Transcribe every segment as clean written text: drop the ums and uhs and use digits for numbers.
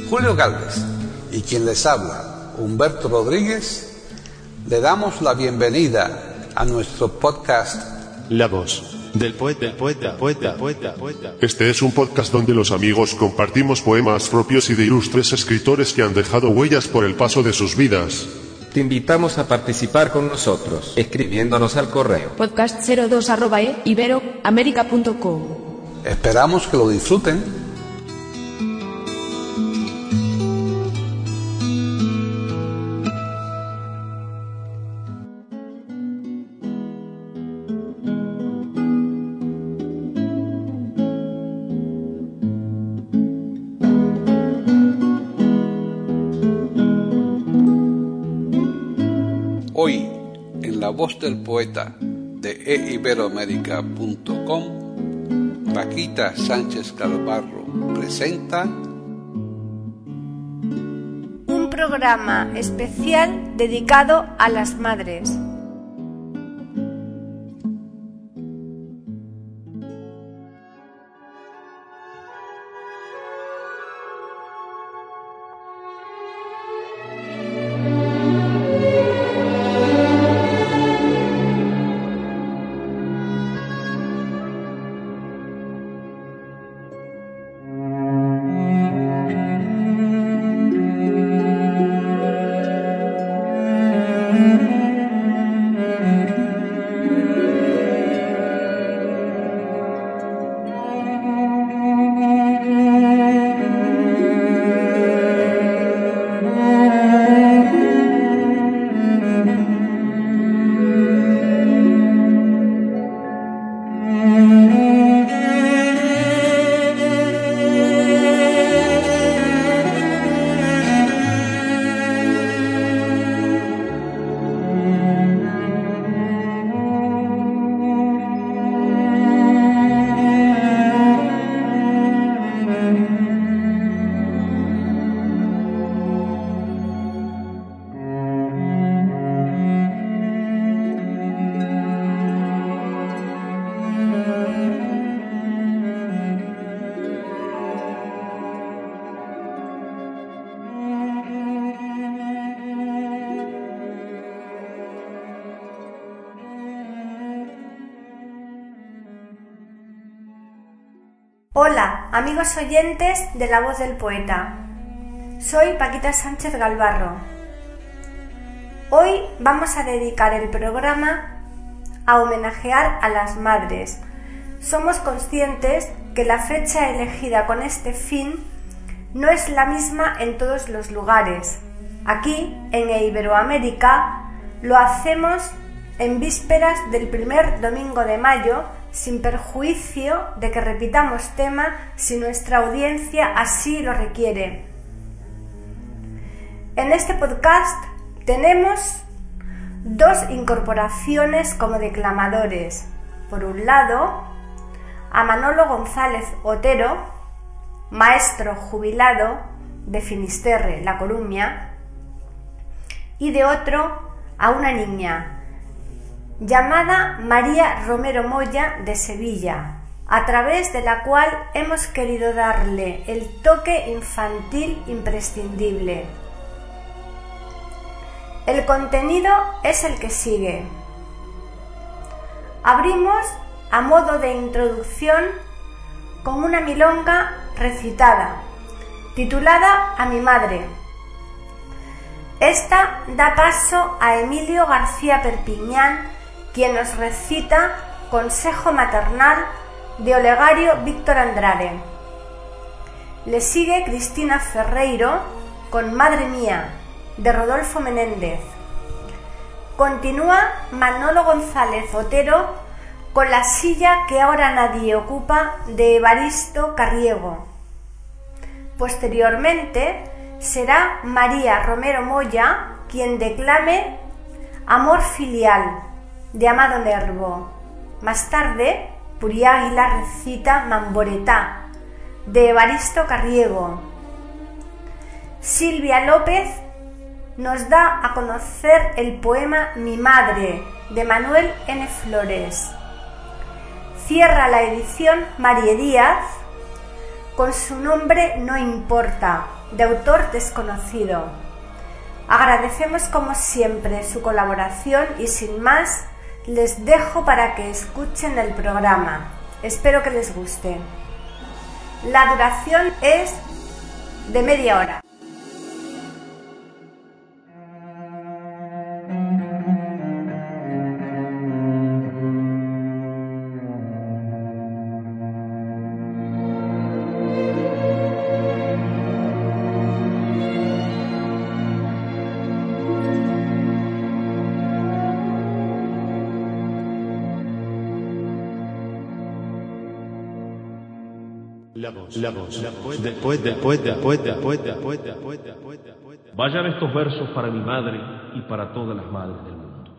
Julio Galvez y quien les habla, Humberto Rodríguez, le damos la bienvenida a nuestro podcast La voz del poeta. Este es un podcast donde los amigos compartimos poemas propios y de ilustres escritores que han dejado huellas por el paso de sus vidas. Te invitamos a participar con nosotros, escribiéndonos al correo podcast02@iberoamerica.com. Esperamos que lo disfruten. Hoy, en La Voz del Poeta de eiberoamerica.com, Paquita Sánchez Galvarro presenta un programa especial dedicado a las madres. Hola, amigos oyentes de La Voz del Poeta. Soy Paquita Sánchez Galvarro. Hoy vamos a dedicar el programa a homenajear a las madres. Somos conscientes que la fecha elegida con este fin no es la misma en todos los lugares. Aquí, en Iberoamérica, lo hacemos en vísperas del primer domingo de mayo, sin perjuicio de que repitamos tema si nuestra audiencia así lo requiere. En este podcast tenemos dos incorporaciones como declamadores. Por un lado, a Manolo González Otero, maestro jubilado de Finisterre, La Coruña, y de otro, a una niña llamada María Romero Moya de Sevilla, a través de la cual hemos querido darle el toque infantil imprescindible. El contenido es el que sigue. Abrimos a modo de introducción con una milonga recitada, titulada A mi madre. Esta da paso a Emilio García Perpiñán, quien nos recita Consejo Maternal de Olegario Víctor Andrade. Le sigue Cristina Ferreiro con Madre Mía de Rodolfo Menéndez. Continúa Manolo González Otero con La silla que ahora nadie ocupa de Evaristo Carriego. Posteriormente será María Romero Moya quien declame Amor filial de Amado Nervo. Más tarde, Puriáguila recita Mamboretá de Evaristo Carriego. Silvia López nos da a conocer el poema Mi madre de Manuel N. Flores. Cierra la edición Marie Díaz con Su nombre no importa de autor desconocido. Agradecemos como siempre su colaboración y sin más les dejo para que escuchen el programa. Espero que les guste. La duración es de media hora. Vayan estos versos para mi madre y para todas las madres del mundo.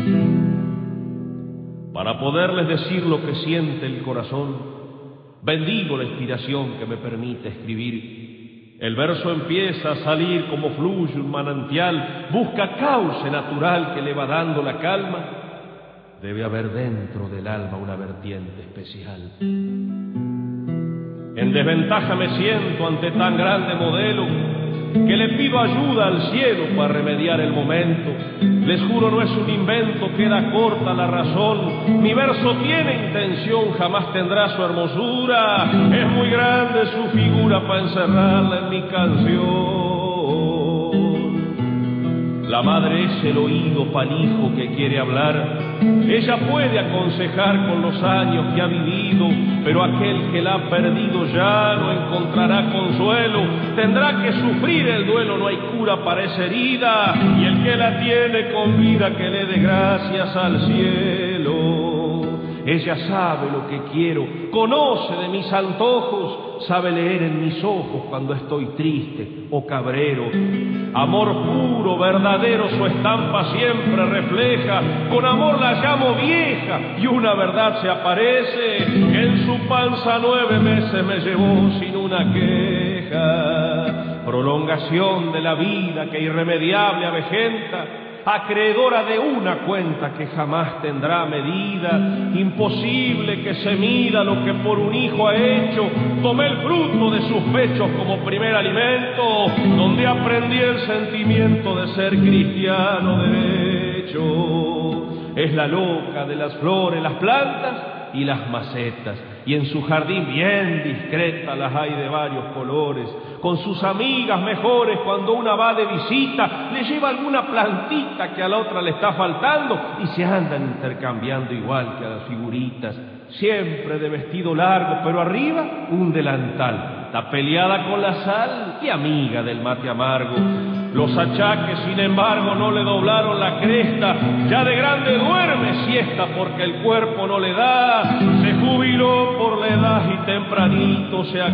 Para poderles decir lo que siente el corazón, bendigo la inspiración que me permite escribir. El verso empieza a salir como fluye un manantial, busca cauce natural que le va dando la calma. Debe haber dentro del alma una vertiente especial. En desventaja me siento ante tan grande modelo que le pido ayuda al cielo para remediar el momento. Les juro no es un invento, queda corta la razón. Mi verso tiene intención, jamás tendrá su hermosura. Es muy grande su figura para encerrarla en mi canción. La madre es el oído pa'l hijo que quiere hablar. Ella puede aconsejar con los años que ha vivido, pero aquel que la ha perdido ya no encontrará consuelo. Tendrá que sufrir el duelo, no hay cura para esa herida, y el que la tiene con vida que le dé gracias al cielo. Ella sabe lo que quiero, conoce de mis antojos, sabe leer en mis ojos cuando estoy triste o cabrero. Amor puro, verdadero, su estampa siempre refleja. Con amor la llamo vieja y una verdad se aparece. En su panza 9 meses me llevó sin una queja. Prolongación de la vida que irremediable avejenta, acreedora de una cuenta que jamás tendrá medida. Imposible que se mida lo que por un hijo ha hecho. Tomé el fruto de sus pechos como primer alimento, donde aprendí el sentimiento de ser cristiano derecho. Es la loca de las flores, las plantas y las macetas, y en su jardín bien discreta las hay de varios colores. Con sus amigas mejores, cuando una va de visita, le lleva alguna plantita que a la otra le está faltando y se andan intercambiando igual que a las figuritas. Siempre de vestido largo, pero arriba un delantal. Está peleada con la sal y amiga del mate amargo. Los achaques, sin embargo, no le doblaron la cresta. Ya de grande duerme siesta porque el cuerpo no le da. Se jubiló por la edad y tempranito se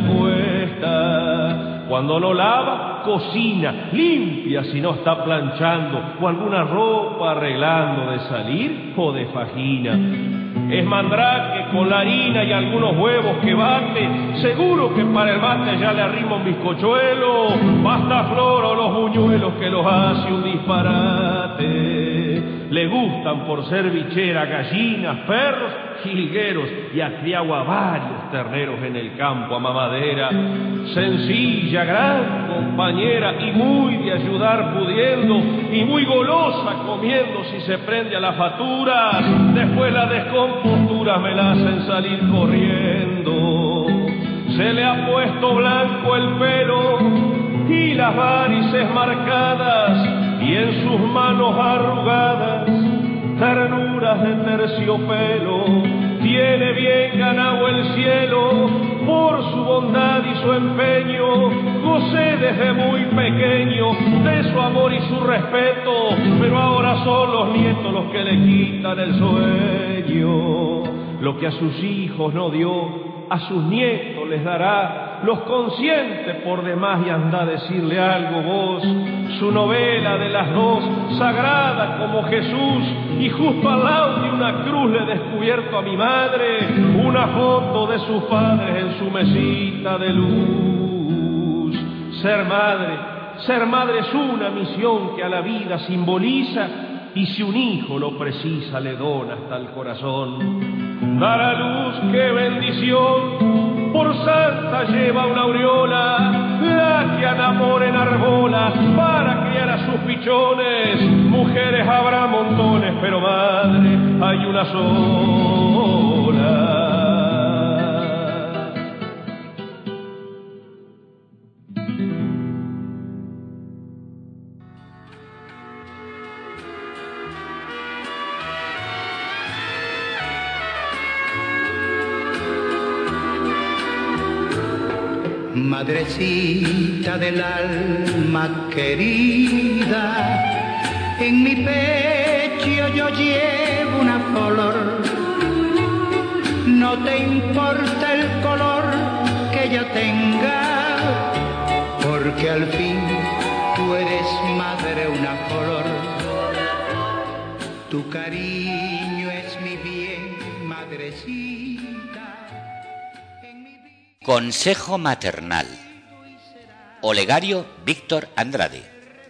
acuesta. Cuando no lava, cocina, limpia si no está planchando, o alguna ropa arreglando de salir o de fajina. Es mandrake con la harina y algunos huevos que bate. Seguro que para el mate ya le arrima un bizcochuelo. Basta flor o los buñuelos que los hace un disparate. Le gustan por ser bichera gallinas, perros, jilgueros, y ha criado a varios terneros en el campo a mamadera. Sencilla, gran compañera y muy de ayudar pudiendo, y muy golosa comiendo si se prende a las faturas. Después las descomposturas me la hacen salir corriendo. Se le ha puesto blanco el pelo y las varices marcadas, y en sus manos arrugadas ternuras de terciopelo. Tiene bien ganado el cielo por su bondad y su empeño. Gocé desde muy pequeño de su amor y su respeto, pero ahora son los nietos los que le quitan el sueño. Lo que a sus hijos no dio, a sus nietos les dará. Los consiente por demás y anda a decirle algo vos. Su novela de las dos, sagrada como Jesús, y justo al lado de una cruz le he descubierto a mi madre una foto de sus padres en su mesita de luz. Ser madre es una misión que a la vida simboliza. y si un hijo lo precisa le dona hasta el corazón. Da la luz, qué bendición, por santa lleva una aureola, la que al amor enarbola para criar a sus pichones. Mujeres habrá montones, pero madre hay una sola. Madrecita del alma querida, en mi pecho yo llevo una flor. No te importa el color que yo tenga, porque al fin tú eres madre una flor. Tu cariño es mi bien, madrecita. Consejo maternal. Olegario Víctor Andrade.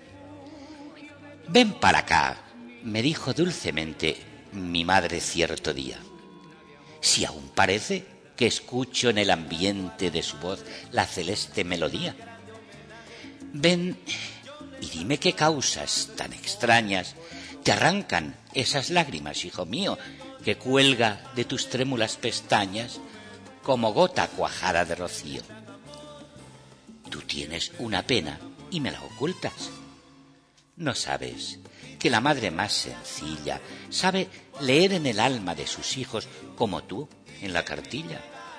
Ven para acá, me dijo dulcemente mi madre cierto día. Si aún parece que escucho en el ambiente de su voz la celeste melodía. Ven y dime qué causas tan extrañas te arrancan esas lágrimas, hijo mío, que cuelga de tus trémulas pestañas como gota cuajada de rocío. Tú tienes una pena y me la ocultas. ¿No sabes que la madre más sencilla sabe leer en el alma de sus hijos como tú en la cartilla?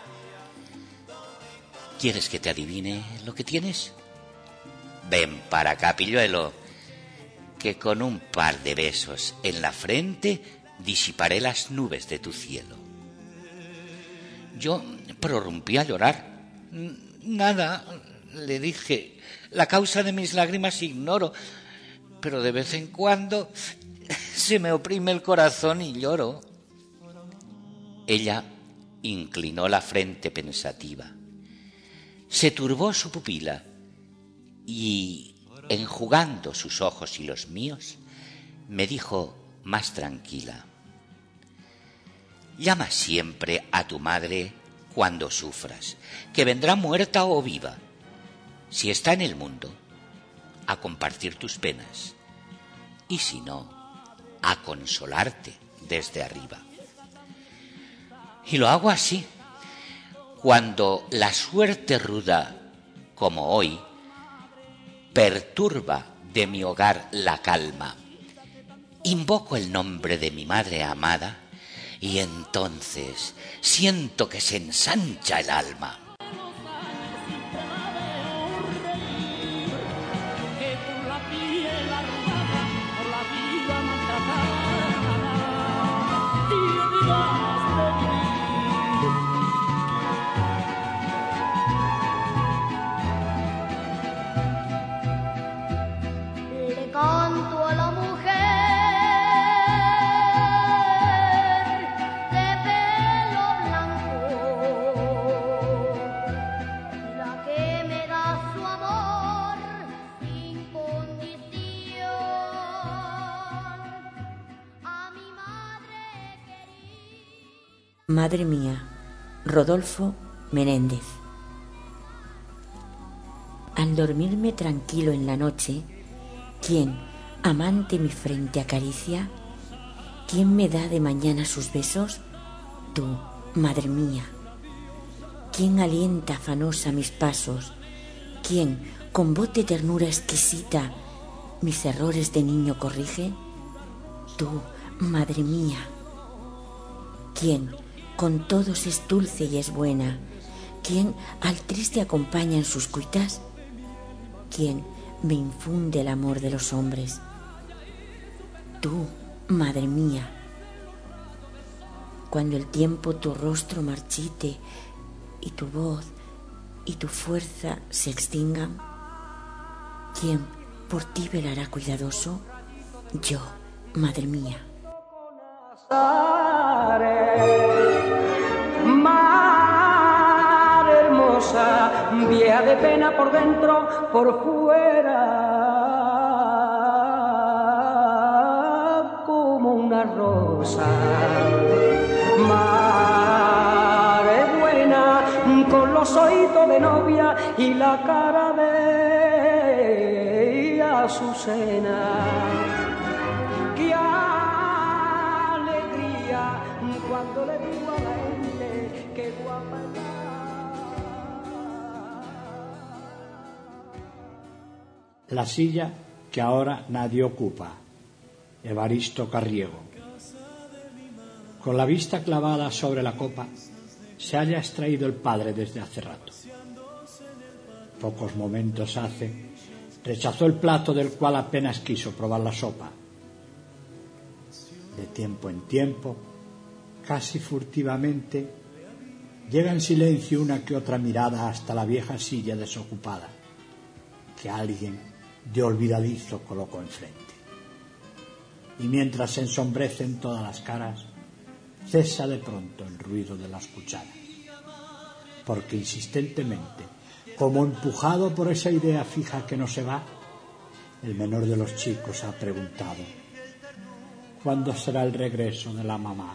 ¿Quieres que te adivine lo que tienes? Ven para acá, pilluelo, que con un par de besos en la frente disiparé las nubes de tu cielo. Yo prorrumpí a llorar. Nada, le dije, la causa de mis lágrimas ignoro, pero de vez en cuando se me oprime el corazón y lloro. Ella inclinó la frente pensativa, se turbó su pupila y, enjugando sus ojos y los míos, me dijo más tranquila: llama siempre a tu madre cuando sufras, que vendrá muerta o viva, si está en el mundo, a compartir tus penas, y si no, a consolarte desde arriba. Y lo hago así, cuando la suerte ruda, como hoy, perturba de mi hogar la calma. Invoco el nombre de mi madre amada y entonces siento que se ensancha el alma. Madre mía, Rodolfo Menéndez. Al dormirme tranquilo en la noche, ¿quién, amante, mi frente acaricia? ¿Quién me da de mañana sus besos? Tú, madre mía. ¿Quién alienta afanosa mis pasos? ¿Quién, con voz de ternura exquisita, mis errores de niño corrige? Tú, madre mía. ¿Quién con todos es dulce y es buena? ¿Quién al triste acompaña en sus cuitas? ¿Quién me infunde el amor de los hombres? Tú, madre mía. Cuando el tiempo tu rostro marchite y tu voz y tu fuerza se extingan, ¿quién por ti velará cuidadoso? Yo, madre mía. Mar hermosa, vieja de pena por dentro, por fuera. una rosa. Madre buena, con los ojitos de novia y la cara de Azucena. ¡Qué alegría cuando le digo a la gente que guapa está! La silla que ahora nadie ocupa. Evaristo Carriego. Con la vista clavada sobre la copa, se halla extraído el padre desde hace rato. Pocos momentos hace, rechazó el plato del cual apenas quiso probar la sopa. De tiempo en tiempo, casi furtivamente, llega en silencio una que otra mirada hasta la vieja silla desocupada, que alguien de olvidadizo colocó enfrente. Y mientras se ensombrecen todas las caras, cesa de pronto el ruido de las cucharas, porque insistentemente, como empujado por esa idea fija que no se va, el menor de los chicos ha preguntado: ¿cuándo será el regreso de la mamá?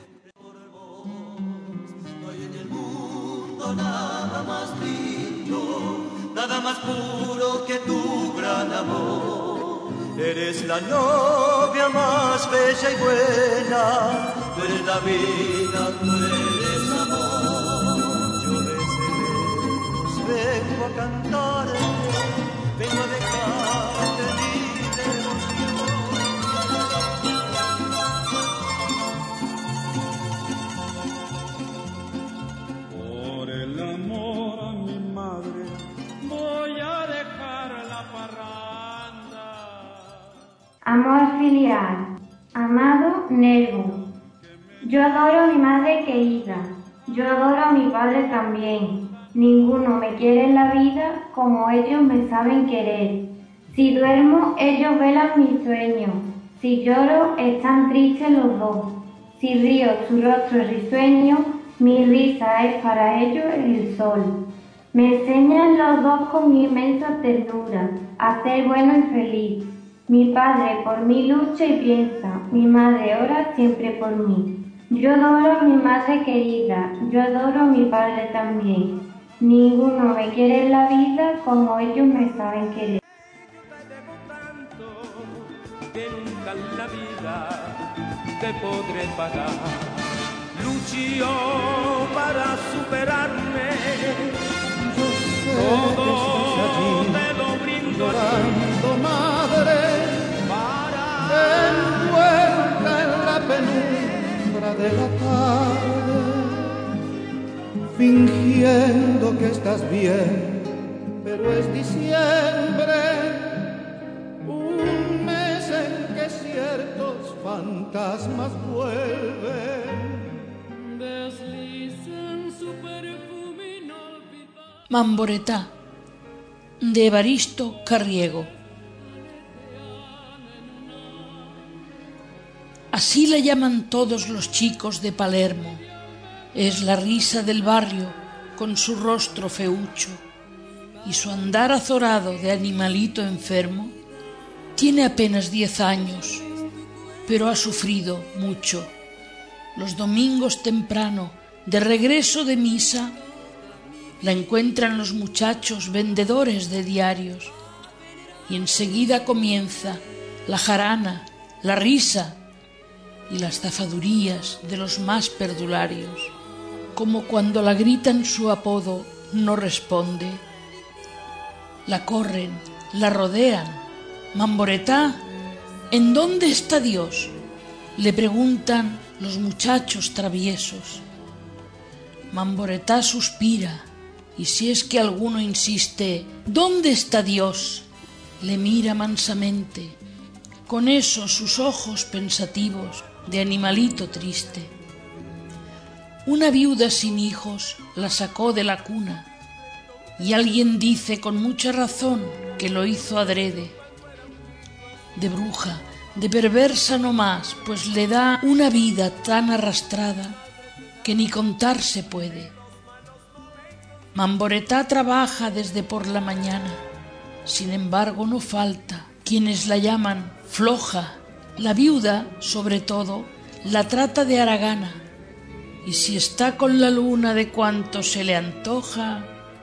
No hay en el mundo nada más lindo, nada más puro que tu gran amor. Eres la novia más bella y buena, tú eres la vida, tú eres amor. Yo desde lejos vengo a cantar, vengo a dejarte libre emoción. Por el amor a mi madre voy a dejar la parranda. Amor filial. Amado Nervo. Yo adoro a mi madre querida. Yo adoro a mi padre también. Ninguno me quiere en la vida como ellos me saben querer. Si duermo, ellos velan mis sueños. Si lloro, están tristes los dos. Si río, su rostro es risueño. Mi risa es para ellos el sol. Me enseñan los dos con inmensa ternura a ser bueno y feliz. Mi padre por mí lucha y piensa, mi madre ora siempre por mí. Yo adoro a mi madre querida, yo adoro a mi padre también. Ninguno me quiere en la vida como ellos me saben querer. Que nunca en la vida te podré pagar. Lucho para superarme, todo te lo brindo llorando, madre, envuelta en la penumbra de la tarde, fingiendo que estás bien, pero es diciembre, un mes en que ciertos fantasmas vuelven, deslizan su perfume inolvidable. Mamboretá, de Evaristo Carriego. Así la llaman todos los chicos de Palermo. Es la risa del barrio con su rostro feucho y su andar azorado de animalito enfermo. Tiene apenas 10 años, pero ha sufrido mucho. Los domingos temprano, de regreso de misa, la encuentran los muchachos vendedores de diarios y enseguida comienza la jarana, la risa y las zafadurías de los más perdularios. Como cuando la gritan su apodo no responde, la corren, la rodean. Mamboretá, ¿en dónde está Dios?, le preguntan los muchachos traviesos. Mamboretá suspira y si es que alguno insiste, ¿dónde está Dios?, le mira mansamente, con esos sus ojos pensativos de animalito triste. Una viuda sin hijos la sacó de la cuna y alguien dice con mucha razón que lo hizo adrede. De bruja, de perversa no más, pues le da una vida tan arrastrada que ni contar se puede. Mamboretá trabaja desde por la mañana, sin embargo no falta quienes la llaman floja. La viuda, sobre todo, la trata de haragana, y si está con la luna de cuanto se le antoja,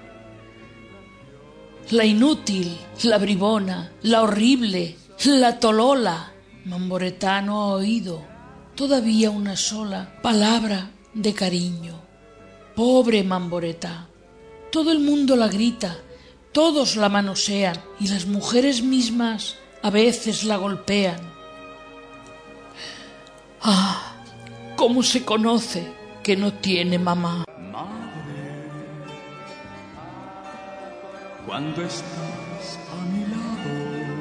la inútil, la bribona, la horrible, la tolola, Mamboretá no ha oído todavía una sola palabra de cariño. Pobre Mamboretá, todo el mundo la grita, todos la manosean y las mujeres mismas a veces la golpean. ¡Ah! ¿Cómo se conoce que no tiene mamá? Madre, cuando estás a mi lado,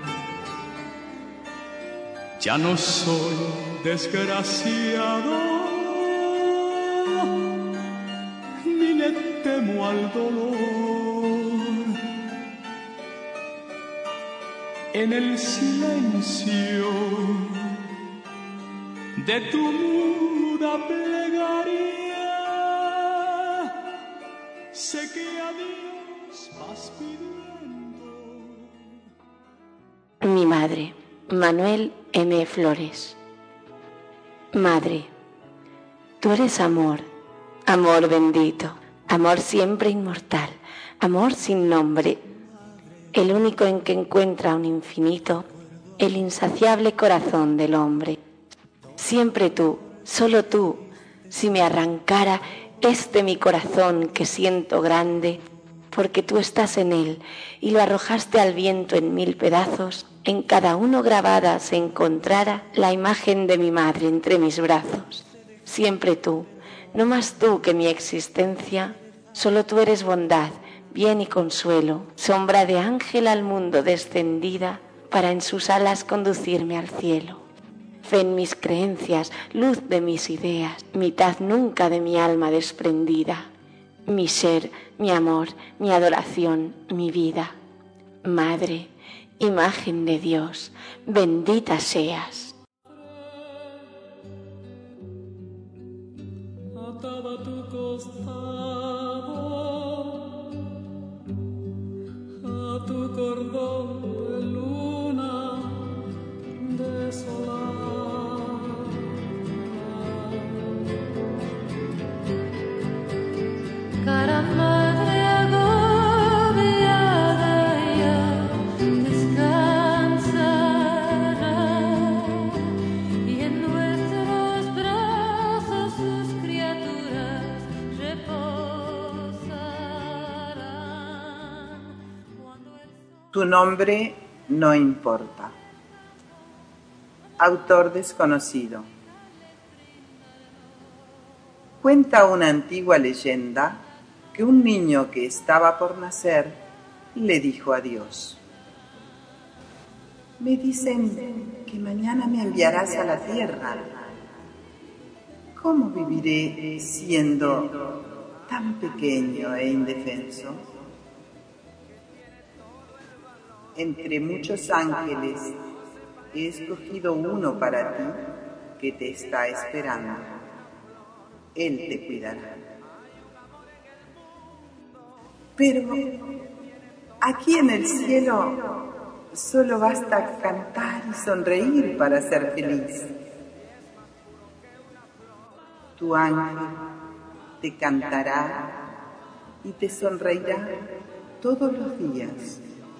ya no soy desgraciado, ni le temo al dolor. En el silencio de tu muda plegaria, sé que a Dios vas pidiendo. Mi madre, Manuel M. Flores. Madre, tú eres amor, amor bendito, amor siempre inmortal, amor sin nombre, el único en que encuentra un infinito, el insaciable corazón del hombre. Siempre tú, solo tú, si me arrancara mi corazón que siento grande, porque tú estás en él y lo arrojaste al viento en 1000 pedazos, en cada uno grabada se encontrara la imagen de mi madre entre mis brazos. Siempre tú, no más tú que mi existencia, solo tú eres bondad, bien y consuelo, sombra de ángel al mundo descendida para en sus alas conducirme al cielo. Fe en mis creencias, luz de mis ideas, mitad nunca de mi alma desprendida, mi ser, mi amor, mi adoración, mi vida. Madre, imagen de Dios, bendita seas. Ataba tu costado a tu cordón de luna desolada. Cara madre agobiada ya descansará, y en nuestros brazos sus criaturas reposarán. Tu nombre no importa. Autor desconocido. Cuenta una antigua leyenda que un niño que estaba por nacer le dijo a Dios: me dicen que mañana me enviarás a la tierra. ¿Cómo viviré siendo tan pequeño e indefenso? Entre muchos ángeles he escogido uno para ti que te está esperando. Él te cuidará. Pero aquí en el cielo solo basta cantar y sonreír para ser feliz. Tu ángel te cantará y te sonreirá todos los días.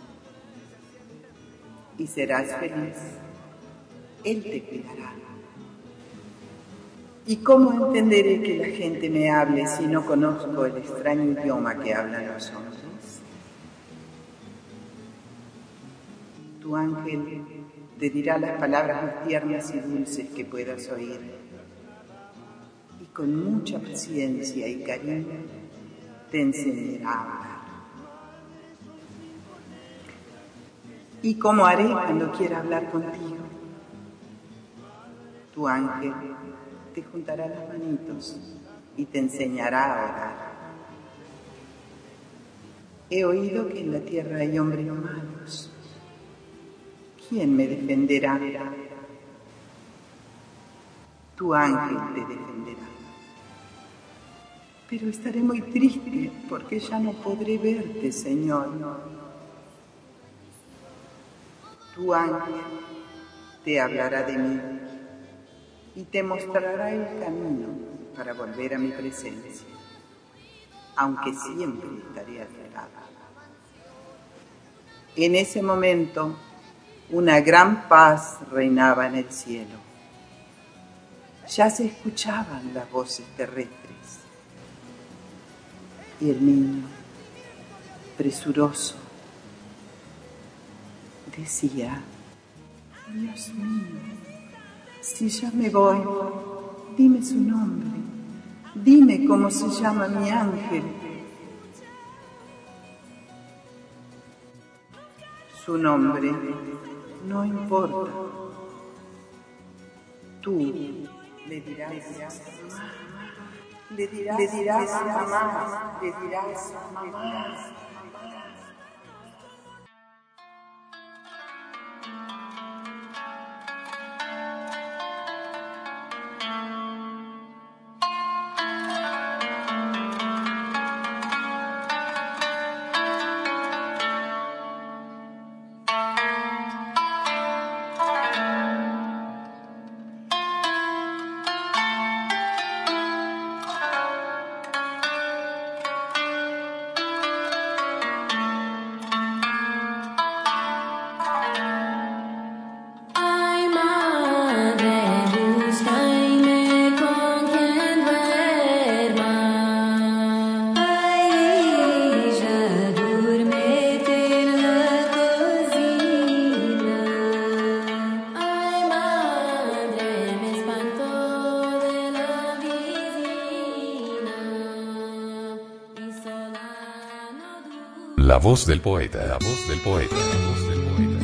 Y serás feliz. Él te cuidará. ¿Y cómo entenderé que la gente me hable si no conozco el extraño idioma que hablan los hombres? Tu ángel te dirá las palabras más tiernas y dulces que puedas oír. Y con mucha paciencia y cariño te enseñará a hablar. ¿Y cómo haré cuando quiera hablar contigo? Tu ángel te juntará las manitos y te enseñará a orar. He oído que en la tierra hay hombres malos. ¿Quién me defenderá? Tu ángel te defenderá. Pero estaré muy triste porque ya no podré verte, Señor. Tu ángel te hablará de mí y te mostrará el camino para volver a mi presencia, aunque siempre estaré a tu lado. En ese momento, una gran paz reinaba en el cielo. Ya se escuchaban las voces terrestres y el niño, presuroso, decía: Dios mío, si ya me voy, dime su nombre, dime cómo se llama mi ángel. Su nombre no importa. Tú le dirás mamá, le dirás mamá, le dirás mamá. La voz del poeta, la voz del poeta, la voz del poeta.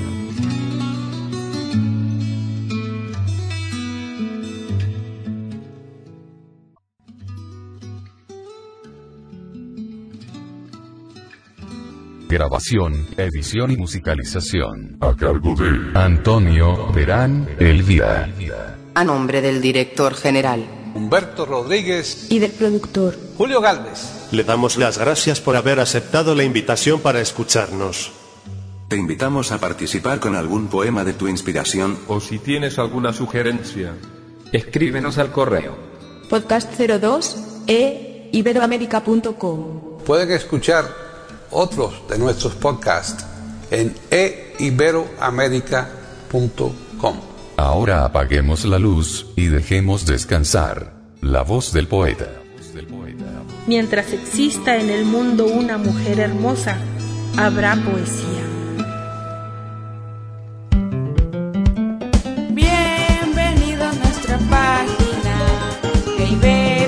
Grabación, edición y musicalización. A cargo de Antonio Perán Elvira. A nombre del director general Humberto Rodríguez y del productor Julio Gálvez. Le damos las gracias por haber aceptado la invitación para escucharnos. Te invitamos a participar con algún poema de tu inspiración. O si tienes alguna sugerencia, escríbenos al correo podcast02@iberoamerica.com. Pueden escuchar otros de nuestros podcasts en iberoamerica.com. Ahora apaguemos la luz y dejemos descansar la voz del poeta. Mientras exista en el mundo una mujer hermosa, habrá poesía. Bienvenido a nuestra página de